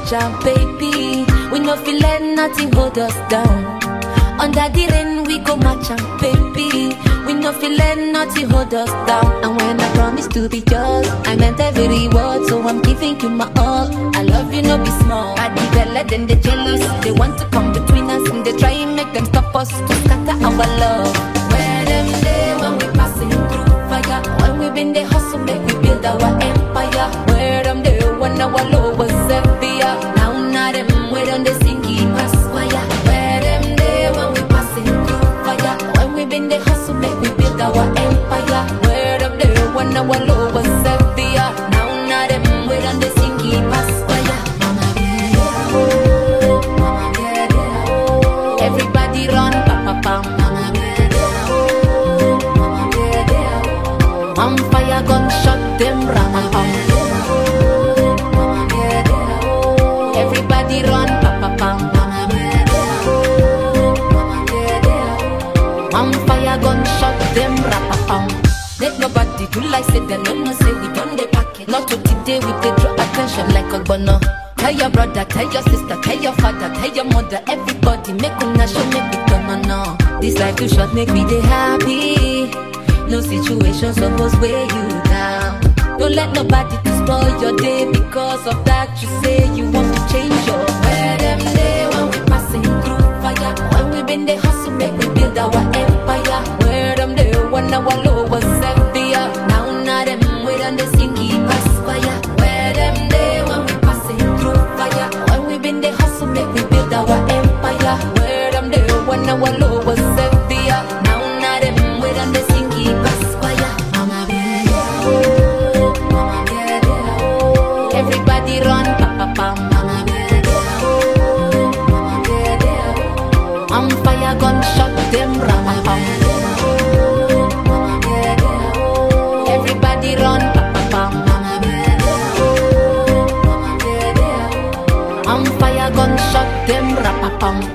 match am, baby. We no feel let nothing hold us down. Under the rain we go match am, baby. We no feel let nothing hold us down. And when I promise to be yours, I meant every word, so I'm giving you my all. I love you, no be small. I develop, then they jealous. They want to come between us, and they try and make them stop us to scatter our love. Where them day when we passing through fire? When we been the hustle, make we build our empire. Where them day when our love was heavier? Now not them, we done the sinking past wire. Where them day when we passing through fire? When we been the hustle, make we build our empire. Where them day when our love was heavier? Now not them, we done the sinking past wire. Everybody run, pa pa pam. On fire, gun shot them, ram pam. Everybody run, pa pa pam. On fire, gun shot them, ram pam. Let nobody do like say they no say we done the packet. Not to today we dey draw attention like a bono. Tell your brother, tell your sister, tell your father, tell your mother. Everybody make una show, make it turn on. No. This life too short, make me dey happy. No situation supposed weigh you down. Don't let nobody to spoil your day. Because of that you say you want to change your. Where them day when we passing through fire? When we been the hustle, make we build our empire. Where them day when our low was heavier? Now not them, we done the sinking past fire. Where them day when we passing through fire? When we been the hustle, make we build our empire. Where them day when our low was heavier? Now not them, we done the sinking past fire. Everybody run, pa pa pam. On fire, gun shot them, ram pam. Everybody run, pa pa pam. On fire, gun shot them, ram pam.